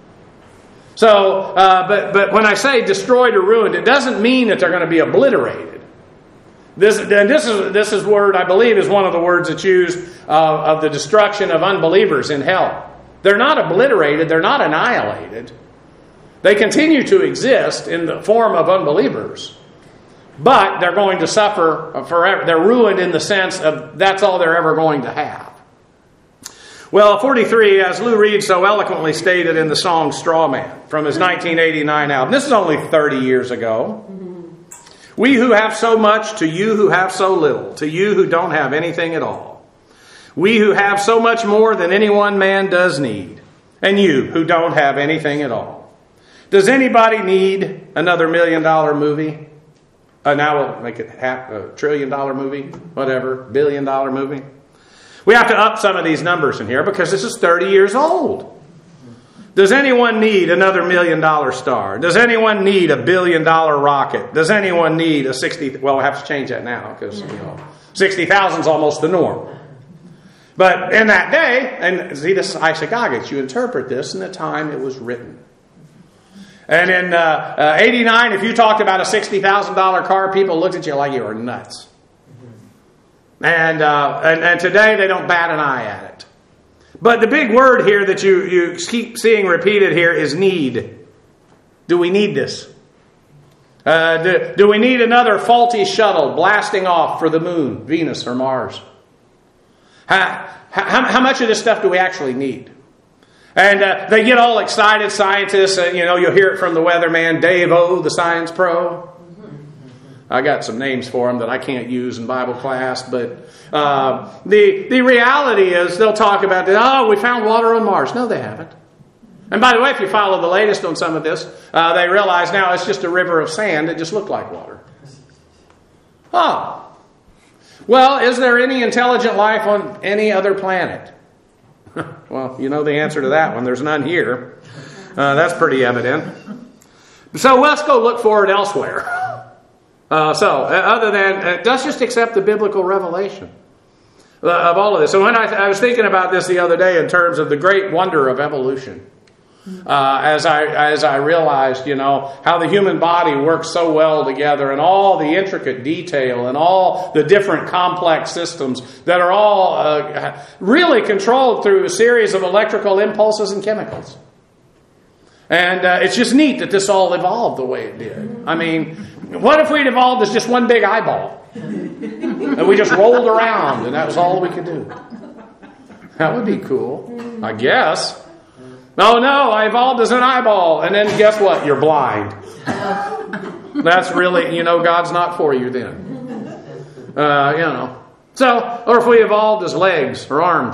So, but when I say destroyed or ruined, it doesn't mean that they're going to be obliterated. This is word, I believe, is one of the words that's used of the destruction of unbelievers in hell. They're not obliterated. They're not annihilated. They continue to exist in the form of unbelievers. But they're going to suffer forever. They're ruined in the sense of that's all they're ever going to have. Well, 43, as Lou Reed so eloquently stated in the song Straw Man from his 1989 album. This is only 30 years ago. We who have so much, to you who have so little, to you who don't have anything at all. We who have so much more than any one man does need, and you who don't have anything at all. Does anybody need another $1 million movie? Now we'll make it $1 trillion movie, whatever, $1 billion movie. We have to up some of these numbers in here because this is 30 years old. Does anyone need another $1 million star? Does anyone need $1 billion rocket? Does anyone need a 60? Well, we'll have to change that now because 60,000 is almost the norm. But in that day, and see, this is isagogics. You interpret this in the time it was written. And in 89, if you talked about a $60,000 car, people looked at you like you were nuts. And today they don't bat an eye at it. But the big word here that you keep seeing repeated here is need. Do we need this? Do we need another faulty shuttle blasting off for the moon, Venus, or Mars? How much of this stuff do we actually need? And they get all excited, scientists. You'll hear it from the weatherman, Dave O, the science pro. I got some names for them that I can't use in Bible class, but the reality is they'll talk about, we found water on Mars. No, they haven't. And by the way, if you follow the latest on some of this, they realize now it's just a river of sand that just looked like water. Oh. Well, is there any intelligent life on any other planet? Well, you know the answer to that one. There's none here. That's pretty evident. So let's go look for it elsewhere. Other than, let's just accept the biblical revelation of all of this. So when I was thinking about this the other day in terms of the great wonder of evolution. As I realized, how the human body works so well together, and all the intricate detail and all the different complex systems that are all really controlled through a series of electrical impulses and chemicals. And it's just neat that this all evolved the way it did. I mean, what if we'd evolved as just one big eyeball? And we just rolled around and that was all we could do? That would be cool, I guess. Oh no, I evolved as an eyeball. And then guess what? You're blind. That's really, God's not for you then. So, or if we evolved as legs or arms,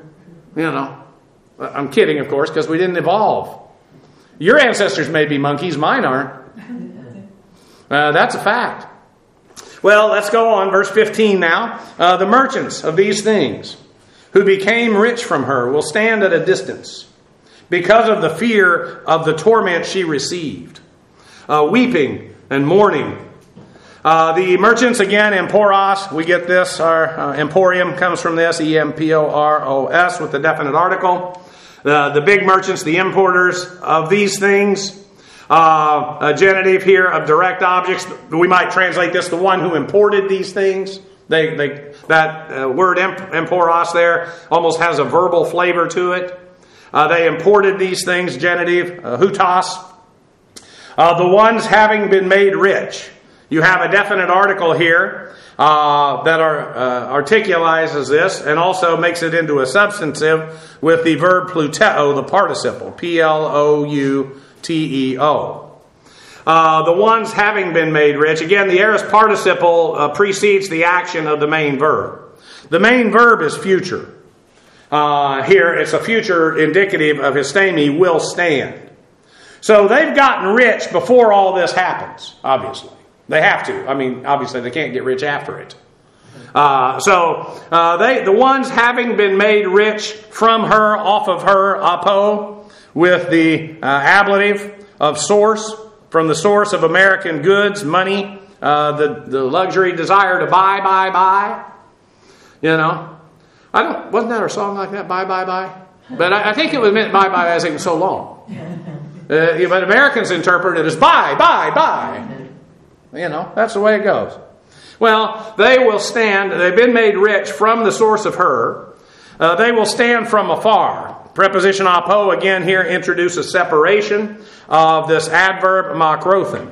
I'm kidding, of course, because we didn't evolve. Your ancestors may be monkeys, mine aren't. That's a fact. Well, let's go on. Verse 15 now. The merchants of these things who became rich from her will stand at a distance because of the fear of the torment she received, weeping and mourning. The merchants, again, Emporos, we get this. Our emporium comes from this, E-M-P-O-R-O-S, with the definite article. The big merchants, the importers of these things, a genitive here of direct objects. We might translate this, the one who imported these things. That word emporos there almost has a verbal flavor to it. They imported these things, genitive, hutos. The ones having been made rich. You have a definite article here that articulizes this and also makes it into a substantive with the verb pluteo, the participle, P-L-O-U-T-E-O. The ones having been made rich. Again, the aorist participle precedes the action of the main verb. The main verb is future. Here, it's a future indicative of histemi, will stand. So they've gotten rich before all this happens, obviously. They have to. I mean, obviously they can't get rich after it. The ones having been made rich from her, off of her, apo, with the ablative of source, from the source of American goods, money, the luxury desire to buy. Wasn't that a song like that? Buy. But I think it was meant buy as it was so long. But Americans interpret it as buy. That's the way it goes. Well, they will stand. They've been made rich from the source of her. They will stand from afar. Preposition apo again here introduces separation of this adverb makrothen.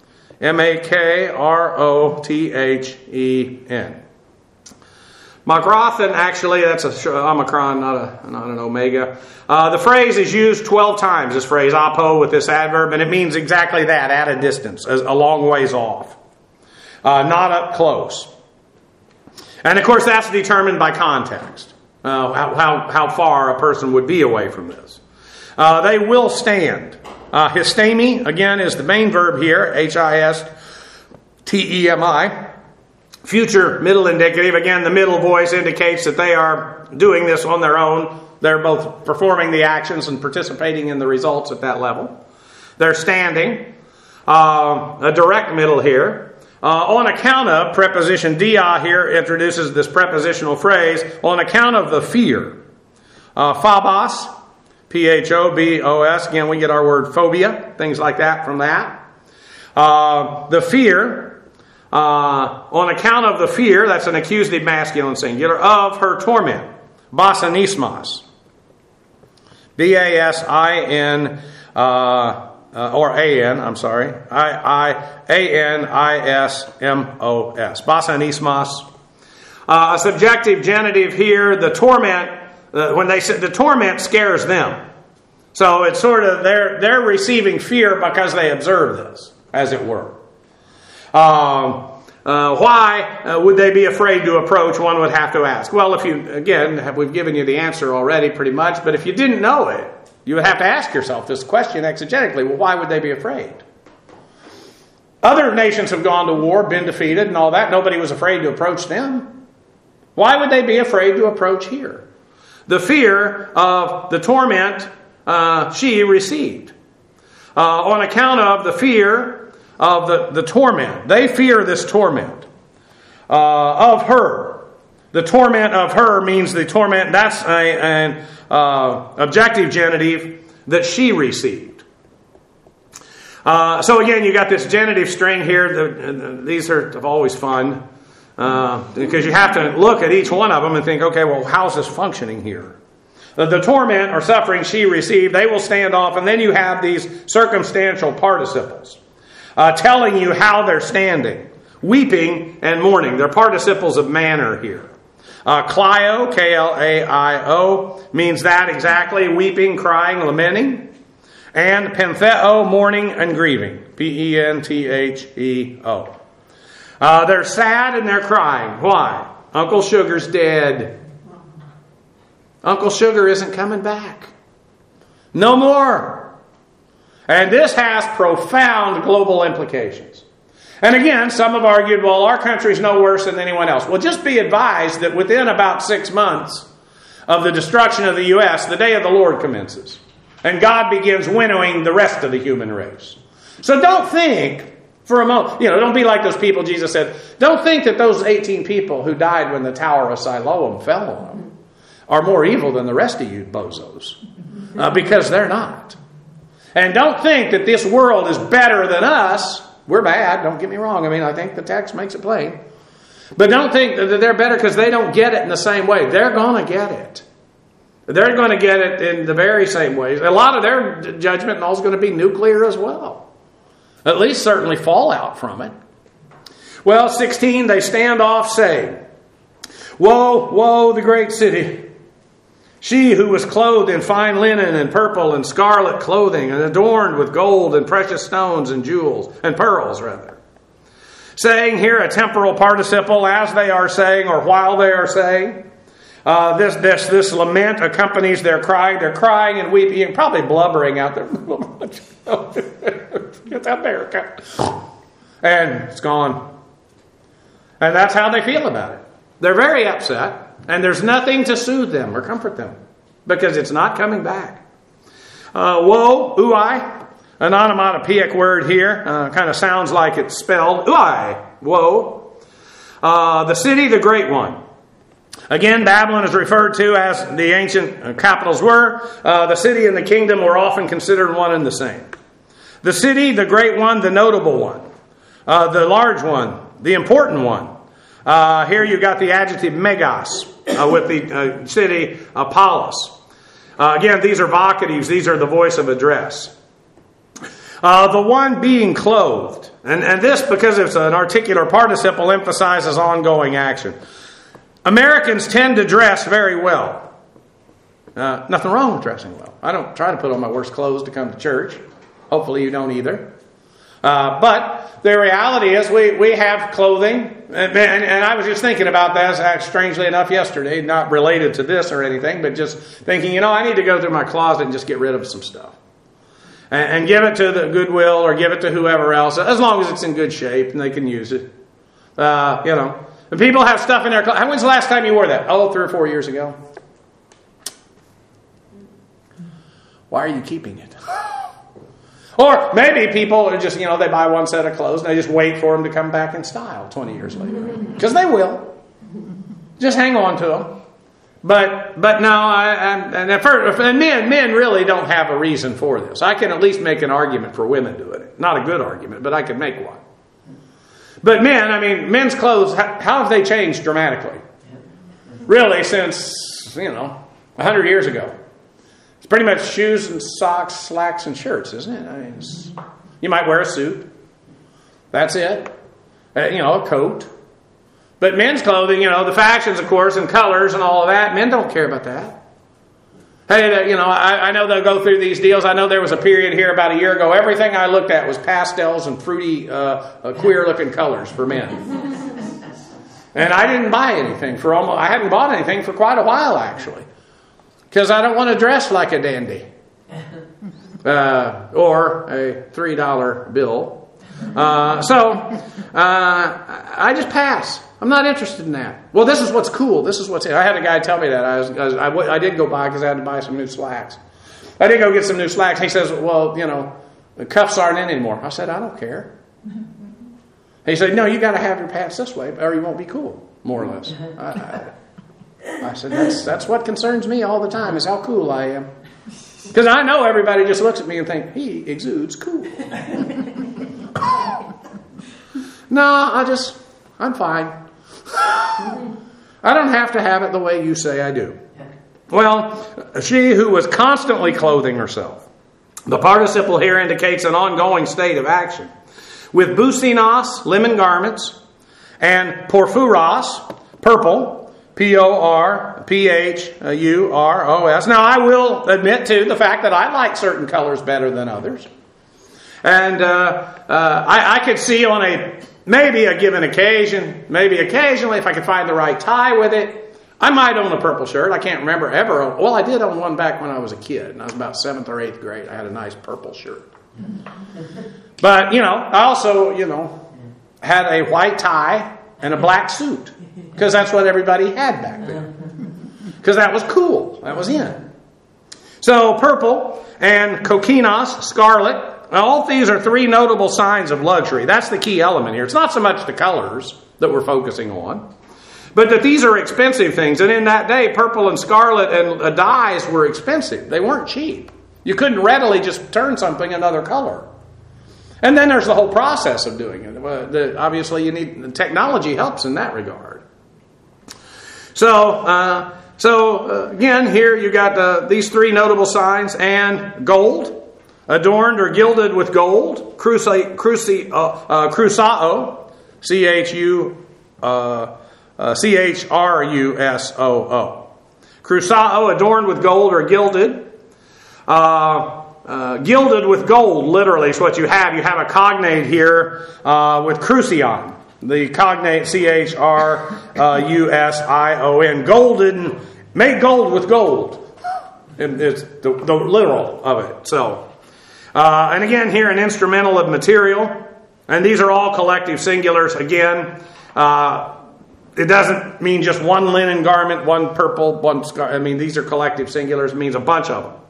M-A-K-R-O-T-H-E-N. Makrothen, actually, that's an omicron, not an omega. The phrase is used 12 times, this phrase, apo, with this adverb, and it means exactly that, at a distance, a long ways off. Not up close. And, of course, that's determined by context, how far a person would be away from this. They will stand. Histemi, again, is the main verb here, H-I-S-T-E-M-I. Future middle indicative. Again, the middle voice indicates that they are doing this on their own. They're both performing the actions and participating in the results at that level. They're standing. A direct middle here. On account of, preposition dia here introduces this prepositional phrase, on account of the fear. Phobos, P-H-O-B-O-S. Again, we get our word phobia, things like that from that. The fear. On account of the fear, that's an accusative masculine singular, of her torment. Basanismas. B-A-S-I-N, or A-N, I'm sorry. I-A-N-I-S-M-O-S. Basanismas. A subjective genitive here, the torment, when they say the torment scares them. So it's sort of, they're receiving fear because they observe this, as it were. Why would they be afraid to approach? One would have to ask. Well, we've given you the answer already pretty much, but if you didn't know it, you would have to ask yourself this question exegetically. Well, why would they be afraid? Other nations have gone to war, been defeated and all that. Nobody was afraid to approach them. Why would they be afraid to approach here? The fear of the torment she received. On account of the fear of the torment. They fear this torment of her. The torment of her means the torment, that's an objective genitive that she received. So again, you got this genitive string here. These are always fun because you have to look at each one of them and think, okay, well, how's this functioning here? The torment or suffering she received, they will stand off, and then you have these circumstantial participles telling you how they're standing. Weeping and mourning. They're participles of manner here. Klaio, K-L-A-I-O, means that exactly, weeping, crying, lamenting. And pentheo, mourning and grieving, P-E-N-T-H-E-O. They're sad and they're crying. Why? Uncle Sugar's dead. Uncle Sugar isn't coming back. No more. And this has profound global implications. And again, some have argued, well, our country's no worse than anyone else. Well, just be advised that within about 6 months of the destruction of the U.S., the day of the Lord commences. And God begins winnowing the rest of the human race. So don't think for a moment, don't be like those people Jesus said. Don't think that those 18 people who died when the Tower of Siloam fell on them are more evil than the rest of you bozos. Because they're not. And don't think that this world is better than us. We're bad, don't get me wrong. I think the text makes it plain. But don't think that they're better because they don't get it in the same way. They're going to get it. They're going to get it in the very same ways. A lot of their judgment and all is going to be nuclear as well. At least certainly fallout from it. Well, 16, they stand off saying, Woe, woe, the great city! She who was clothed in fine linen and purple and scarlet clothing and adorned with gold and precious stones and jewels, and pearls rather. Saying here a temporal participle, as they are saying or while they are saying. This lament accompanies their crying. They're crying and weeping and probably blubbering out there. Get that America. And it's gone. And that's how they feel about it. They're very upset. And there's nothing to soothe them or comfort them. Because it's not coming back. Woe, uai. An onomatopoeic word here. Kind of sounds like it's spelled. Uai. Woe. The city, the great one. Again, Babylon is referred to as the ancient capitals were. The city and the kingdom were often considered one and the same. The city, the great one, the notable one. The large one, the important one. Here you got the adjective megas with the city Apollos. Again, these are vocatives. These are the voice of address. The one being clothed. And this, because it's an articular participle, emphasizes ongoing action. Americans tend to dress very well. Nothing wrong with dressing well. I don't try to put on my worst clothes to come to church. Hopefully you don't either. But the reality is we have clothing. And I was just thinking about that, strangely enough, yesterday. Not related to this or anything, but just thinking, I need to go through my closet and just get rid of some stuff. And give it to the Goodwill or give it to whoever else, as long as it's in good shape and they can use it. And people have stuff in their closet. When's the last time you wore that? 3 or 4 years ago. Why are you keeping it? Or maybe people are just, they buy one set of clothes and they just wait for them to come back in style 20 years later. Because they will. Just hang on to them. But no, and men really don't have a reason for this. I can at least make an argument for women doing it. Not a good argument, but I can make one. But men's clothes, how have they changed dramatically? Really, since, 100 years ago. It's pretty much shoes and socks, slacks, and shirts, isn't it? You might wear a suit. That's it. A coat. But men's clothing, the fashions, of course, and colors and all of that, men don't care about that. Hey, I know they'll go through these deals. I know there was a period here about a year ago. Everything I looked at was pastels and fruity, queer-looking colors for men. And I didn't buy anything I hadn't bought anything for quite a while, actually. Because I don't want to dress like a dandy. Or a $3 bill. I just pass. I'm not interested in that. Well, this is what's cool. This is what's... I had a guy tell me that. I did go buy because I had to buy some new slacks. I did go get some new slacks. He says, well, the cuffs aren't in anymore. I said, I don't care. He said, no, you got to have your pants this way or you won't be cool, more or less. I said, that's what concerns me all the time is how cool I am. Because I know everybody just looks at me and thinks, he exudes cool. No, I'm fine. I don't have to have it the way you say I do. Well, she who was constantly clothing herself. The participle here indicates an ongoing state of action. With bousinos, linen garments, and porphyros, purple, Porphuros. Now, I will admit, too, the fact that I like certain colors better than others. And I could see on maybe a given occasion, maybe occasionally, if I could find the right tie with it, I might own a purple shirt. I can't remember ever. Well, I did own one back when I was a kid, and I was about 7th or 8th grade. I had a nice purple shirt. But, I also, had a white tie and a black suit, because that's what everybody had back then. Because that was cool. That was in. So, purple and kokinos, scarlet. Now, all these are 3 notable signs of luxury. That's the key element here. It's not so much the colors that we're focusing on, but that these are expensive things. And in that day, purple and scarlet and dyes were expensive. They weren't cheap. You couldn't readily just turn something another color. And then there's the whole process of doing it. Obviously, technology helps in that regard. So again, here you got these 3 notable signs, and gold, adorned or gilded with gold, crusao, Chrussoo. Crusao, adorned with gold or gilded. Gilded with gold, literally, is what you have. You have a cognate here with crucion. The cognate Chrusion. Golden, made gold with gold. It's the literal of it. So, and again here an instrumental of material. And these are all collective singulars. Again, it doesn't mean just one linen garment, one purple, one scarlet. I mean, these are collective singulars. It means a bunch of them.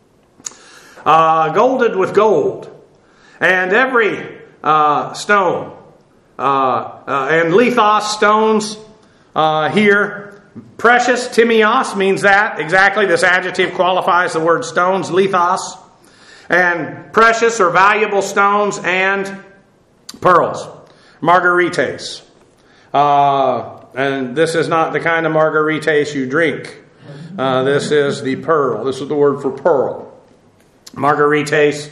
Golded with gold. And every stone. And lithos, stones here. Precious, timios, means that. Exactly, this adjective qualifies the word stones, lithos. And precious or valuable stones and pearls. Margarites. And this is not the kind of margaritas you drink. This is the pearl. This is the word for pearl. Margarites,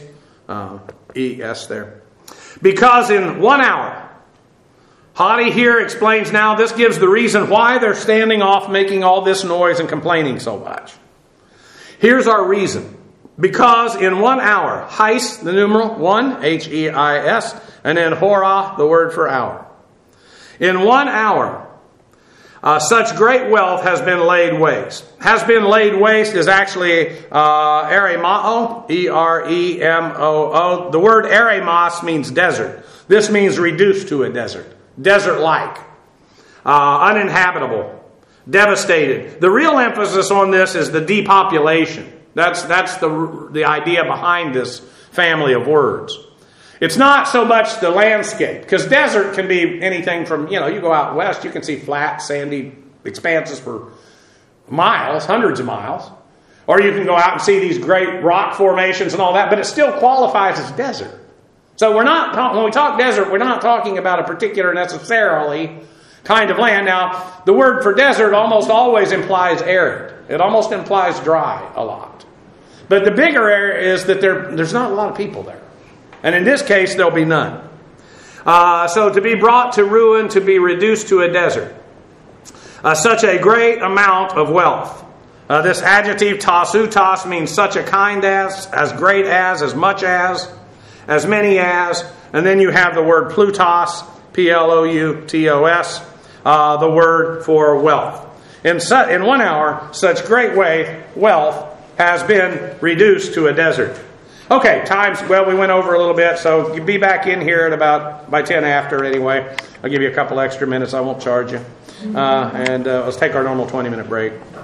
E-S there. Because in 1 hour, Hadi here explains now, this gives the reason why they're standing off making all this noise and complaining so much. Here's our reason. Because in 1 hour, heis, the numeral 1, H-E-I-S, and then hora, the word for hour. In 1 hour, such great wealth has been laid waste. Has been laid waste is actually eremao, E-R-E-M-O-O. The word eremos means desert. This means reduced to a desert. Desert-like. Uninhabitable. Devastated. The real emphasis on this is the depopulation. That's the idea behind this family of words. It's not so much the landscape, because desert can be anything from, you go out west, you can see flat, sandy expanses for miles, hundreds of miles. Or you can go out and see these great rock formations and all that, but it still qualifies as desert. So when we talk desert, we're not talking about a particular necessarily kind of land. Now, the word for desert almost always implies arid. It almost implies dry a lot. But the bigger area is that there's not a lot of people there. And in this case, there'll be none. So to be brought to ruin, to be reduced to a desert. Such a great amount of wealth. This adjective, tasutas, means such a kind as great as much as many as. And then you have the word plutos, P-L-O-U-T-O-S, the word for wealth. In 1 hour, such great wealth has been reduced to a desert. Okay, we went over a little bit, so you'll be back in here at by 10 after anyway. I'll give you a couple extra minutes. I won't charge you. And let's take our normal 20-minute break.